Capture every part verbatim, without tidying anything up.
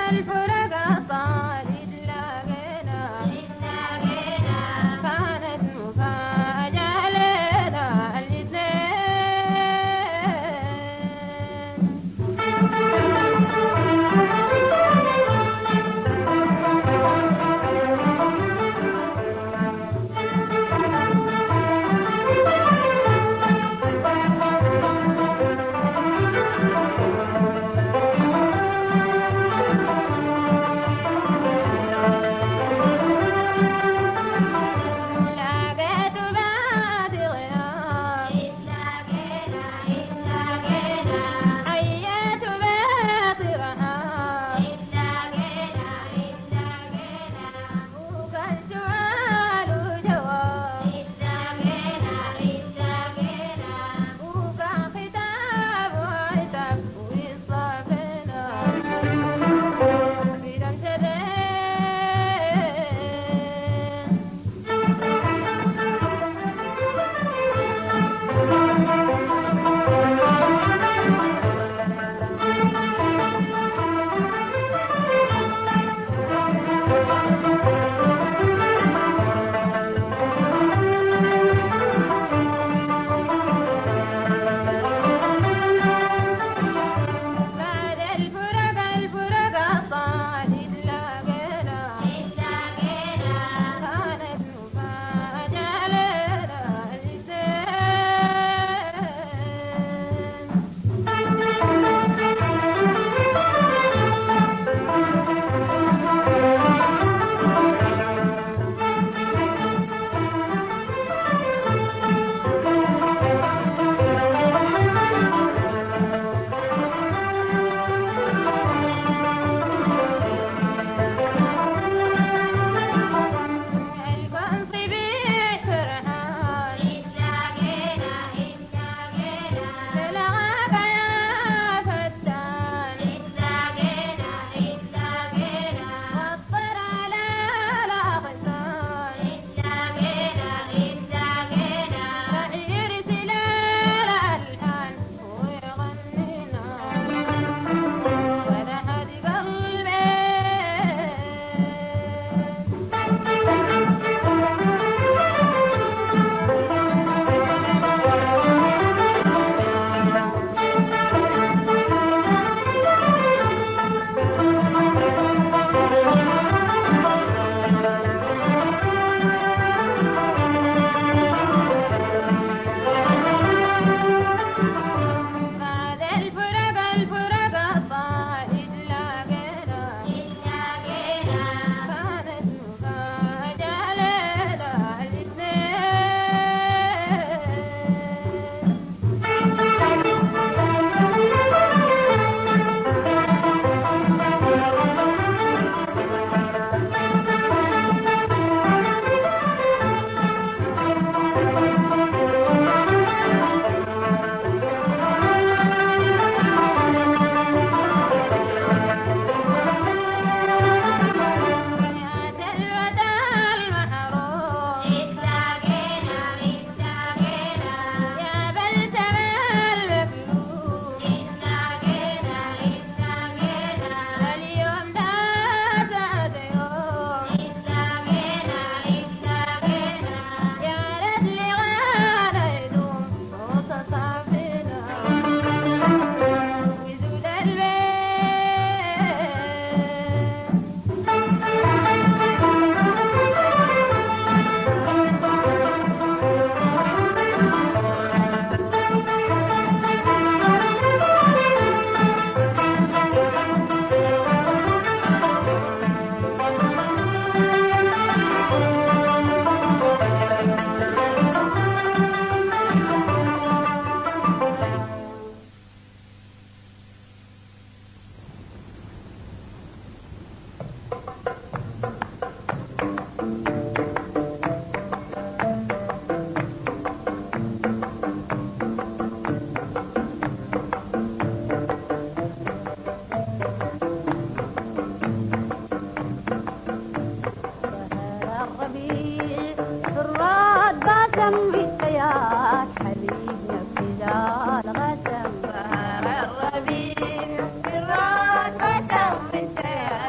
الربيع في الراد وتم السير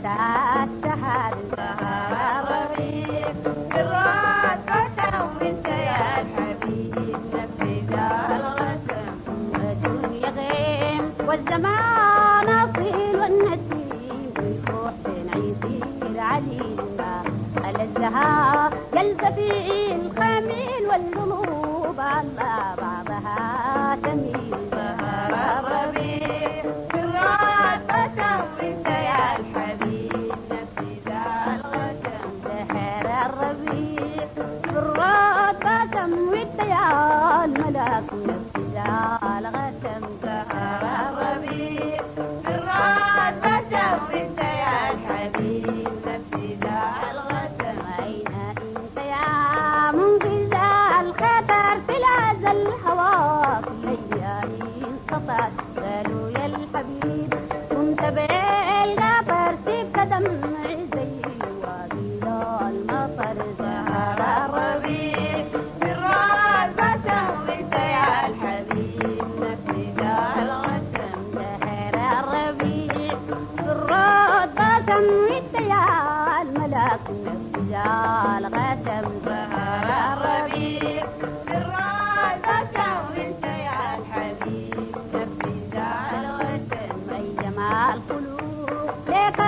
السحر سهر الربيع بالراد فتى وانت يا الحبيب نفذ الغسم والدنيا غيم والزمان اصيل والنسيم ويفوح بين عيسير علينا الزهار جلد في الخميل والقلوب على بعضها تميل سهر الربيع بالراد فتى وانت يا الحبيب نفذ الغسم سهر الربيع بالراد فتى وانت يا الملاك نفذ الغسم سهر الربيع بالراد فتى وانت يا الحبيب نفذ الغسم أين انت يا منقذ الخطر في العزل الهوى في ليالي انقطعت قالوا يا الحبيب كنت بالقبر تبقى دمع زي الوادي المطر سهر الربيع بالراد فتى وانت يا الحبيب نفذ الغسم سهر الربيع بالراد فتى وانت يا الملاك نفذ الغسم سهر الربيع بالراد فتى وانت يا الحبيب نفذ الغسم اي جمال قلوب لك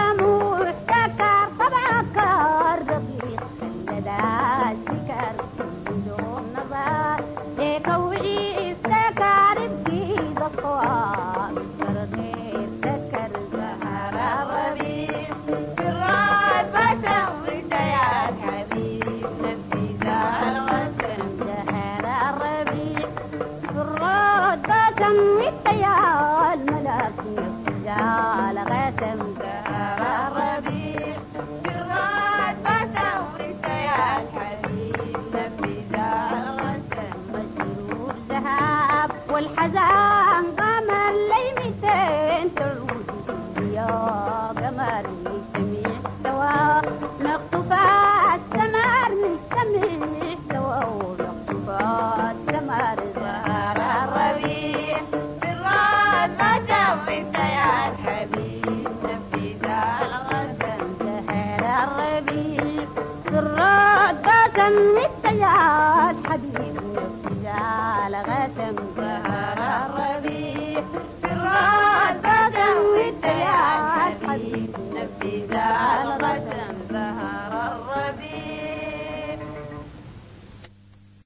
محتكر طبعك رقيق لدى السكر بدون نظر لك وعي استكر بجيد الطوال غير سكر سهر الربيع بالراد فتى وانت يا الحبيب نفذ الغسم سهر الربيع بالراد فتى وانت يا الملاك نفذ الغسم سهر الربيع بالراد فتى وانت يا الحبيب نفذ الغسم مسرور ذهب والحزان قمر ليمتين تعود يا قمر نجتمع سوا نقطف الثمر نجتمع سوا ونقطف الثمر سهر الربيع بالراد فتى وانت يا الحبيب نفذ الغسم سهر الربيع بالراد فتى وانت يا الحبيب نفذ الغسم سهر الربيع